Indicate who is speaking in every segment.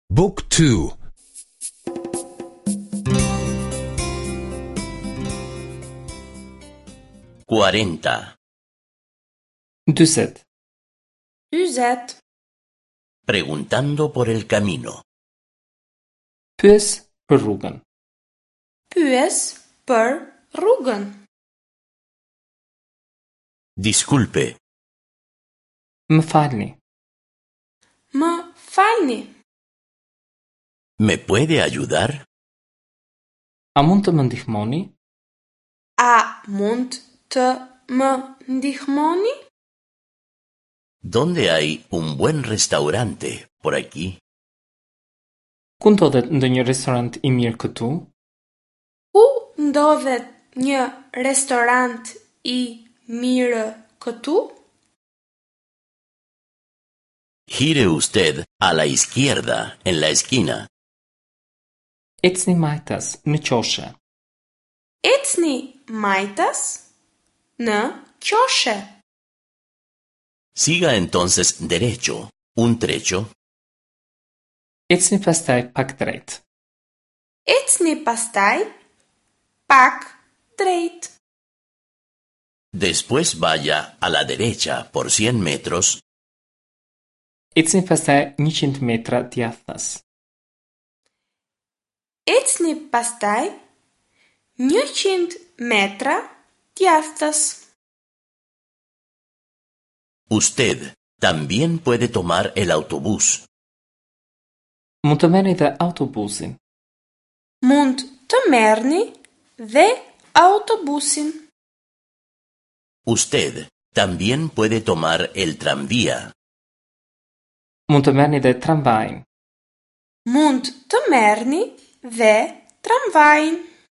Speaker 1: Book 2.
Speaker 2: 40.
Speaker 3: 40.
Speaker 4: 40.
Speaker 2: Preguntando por el camino.
Speaker 3: Pyes për rrugën.
Speaker 4: Pyes për rrugën.
Speaker 2: Disculpe,
Speaker 3: Më falni,
Speaker 4: Më falni.
Speaker 2: ¿me puede ayudar?
Speaker 3: a mund të më ndihmoni?
Speaker 4: A mund të më ndihmoni?
Speaker 2: ¿Dónde hay un buen restaurante por aquí?
Speaker 3: Ku ndodhet ndonjë restorant i mirë këtu?
Speaker 4: Ku ndodhet një restorant i mirë këtu?
Speaker 2: Gire usted a la izquierda en la esquina.
Speaker 3: Ecni majtas në qoshe.
Speaker 4: Ecni majtas në qoshe.
Speaker 2: Siga entonces derecho, un trecho,
Speaker 3: Ecni pastaj pak drejt.
Speaker 4: Ecni pastaj pak drejt.
Speaker 2: después vaya a la derecha por 100 metros,
Speaker 3: Ecni pastaj 100 metra djathtas.
Speaker 4: Ecni pastaj 100 metra djathtas.
Speaker 2: usted también puede tomar el autobús.
Speaker 3: Mund të merrni dhe autobusin.
Speaker 4: Mund të merrni dhe autobusin.
Speaker 2: Usted también puede tomar el tranvía.
Speaker 3: Mund të merrni dhe tramvajin.
Speaker 4: Mund të merrni dhe tramvajin.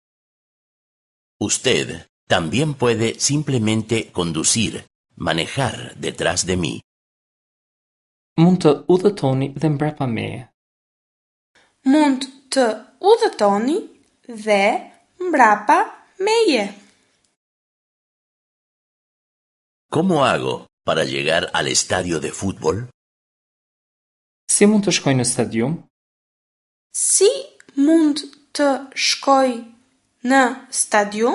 Speaker 2: Usted también puede simplemente conducir, manejar detrás de mí.
Speaker 3: Mund të udhëtoni dhe mbrapa meje.
Speaker 4: Mund të udhëtoni dhe mbrapa meje.
Speaker 2: ¿Cómo hago para llegar al estadio de fútbol?
Speaker 3: Si mund të shkoj në stadium?
Speaker 4: Si mund të shkoj në stadium?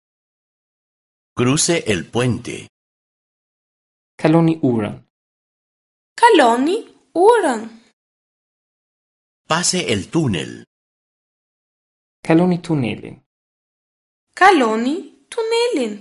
Speaker 2: Cruce el puente.
Speaker 3: Kaloni urën.
Speaker 4: Kaloni urën.
Speaker 2: Pase el túnel.
Speaker 3: Kaloni tunelin.
Speaker 4: Kaloni tunelin.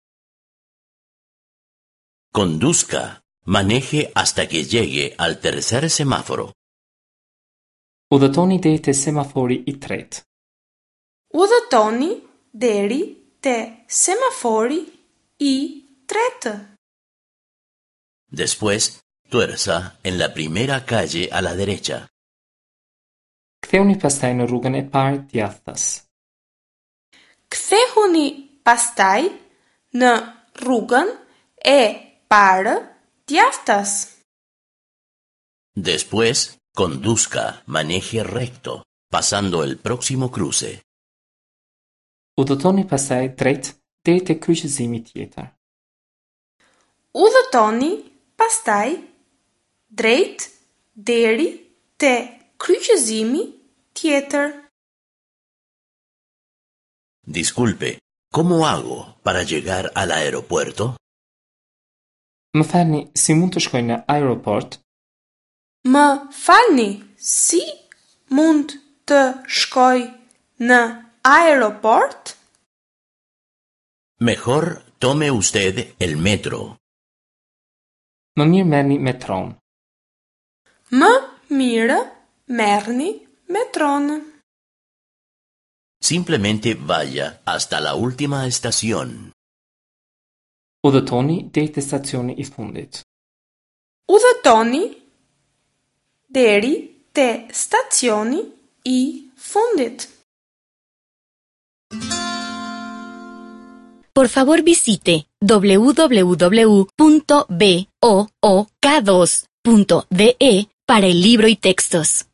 Speaker 2: Conduzca, maneje hasta que llegue al tercer semáforo.
Speaker 3: Udhëtoni deri te semafori i tretë.
Speaker 4: Udhëtoni deri te semafori i tretë.
Speaker 2: Después, tuerza en la primera calle a la derecha.
Speaker 3: Ktheuni pastaj në rrugën e parë djathtas.
Speaker 4: Kthehuni pastaj në rrugën e parë djathtas.
Speaker 2: Después, conduzca, maneje recto, pasando el próximo cruce.
Speaker 3: Udhëtoni pastaj drejt deri te kryqëzimi tjetër.
Speaker 4: Udhëtoni pastaj drejt deri te kryqëzimi tjetër.
Speaker 2: Disculpe, ¿cómo hago para llegar al aeropuerto?
Speaker 3: Më falni, si mund të shkoj në aeroport?
Speaker 4: Më falni, si mund të shkoj në aeroport?
Speaker 2: Mejor tome usted el metro.
Speaker 3: Më mirë merrni metron.
Speaker 4: Më mirë merrni metron.
Speaker 2: Simplemente vaya hasta la última estación.
Speaker 3: Udhëtoni deri te stacioni i fundit.
Speaker 4: Udhëtoni deri te stacioni i fundit.
Speaker 5: Por favor visite www.book2.de para el libro y textos.